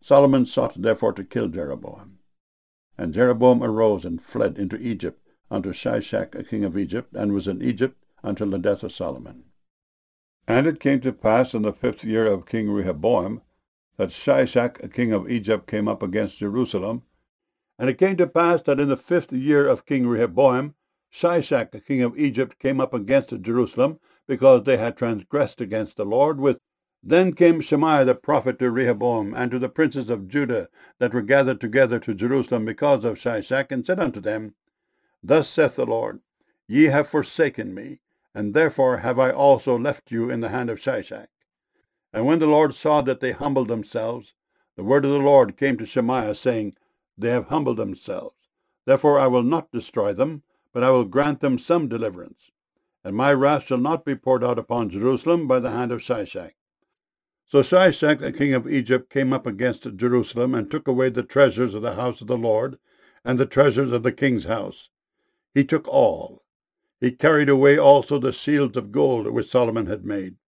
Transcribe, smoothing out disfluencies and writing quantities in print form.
Solomon sought therefore to kill Jeroboam. And Jeroboam arose and fled into Egypt unto Shishak, a king of Egypt, and was in Egypt until the death of Solomon. And it came to pass in the 5th year of King Rehoboam, that Shishak, a king of Egypt, came up against Jerusalem. And it came to pass that in the 5th year of King Rehoboam, Shishak, a king of Egypt, came up against Jerusalem, because they had transgressed against the Lord. Then came Shemaiah the prophet to Rehoboam, and to the princes of Judah that were gathered together to Jerusalem because of Shishak, and said unto them, Thus saith the Lord, Ye have forsaken me, and therefore have I also left you in the hand of Shishak. And when the Lord saw that they humbled themselves, the word of the Lord came to Shemaiah, saying, They have humbled themselves. Therefore I will not destroy them, but I will grant them some deliverance. And my wrath shall not be poured out upon Jerusalem by the hand of Shishak. So Shishak, the king of Egypt, came up against Jerusalem, and took away the treasures of the house of the Lord, and the treasures of the king's house. He took all. He carried away also the shields of gold which Solomon had made.